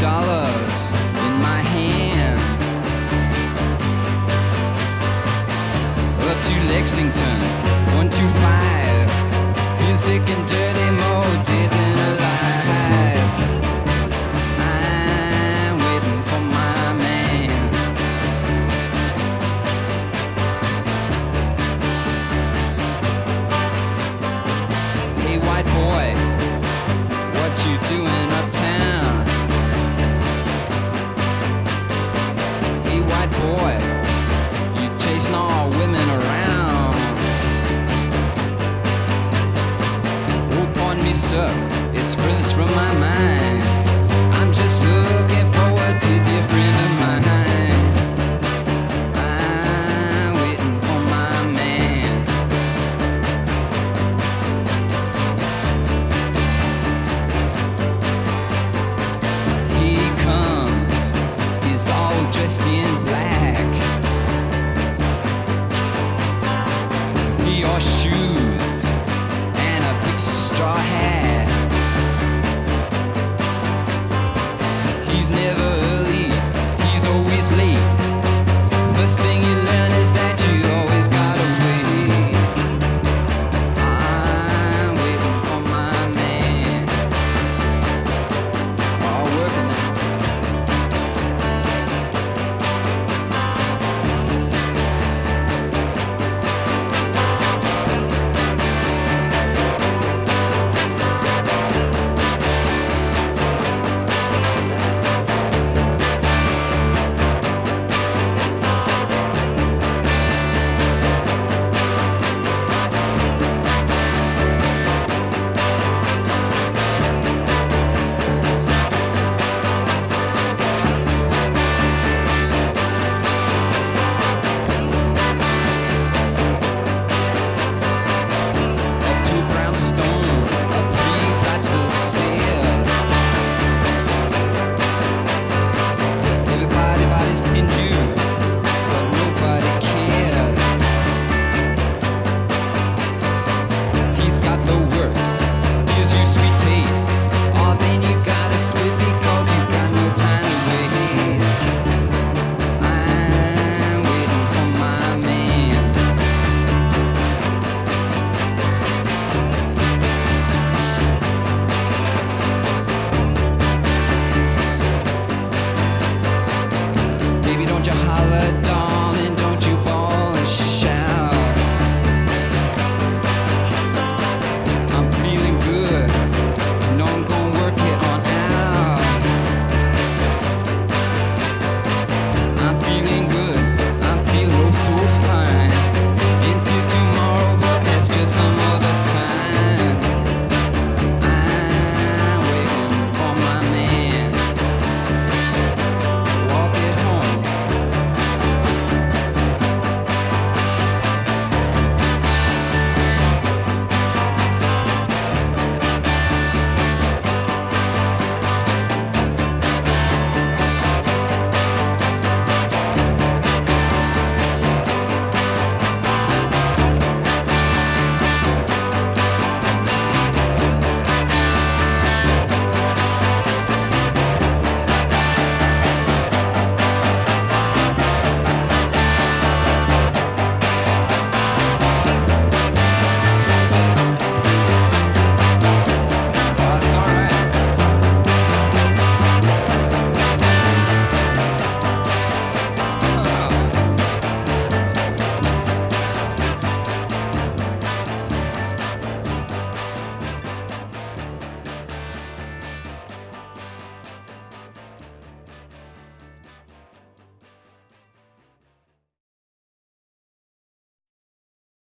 dollars in my hand. Up to Lexington, 125. Feel sick and dirty, more dead than alive. I'm waiting for my man. Hey, white boy, what you doing uptown? Hey, white boy, you chasing all women around. Oh, pardon me, sir, it's furthest from my mind. I'm just looking forward to a dear friend of mine. I'm waiting for my man. He comes, he's all dressed in black. He wore shoes and a big straw hat. He's never early, he's always late. First thing you learn is that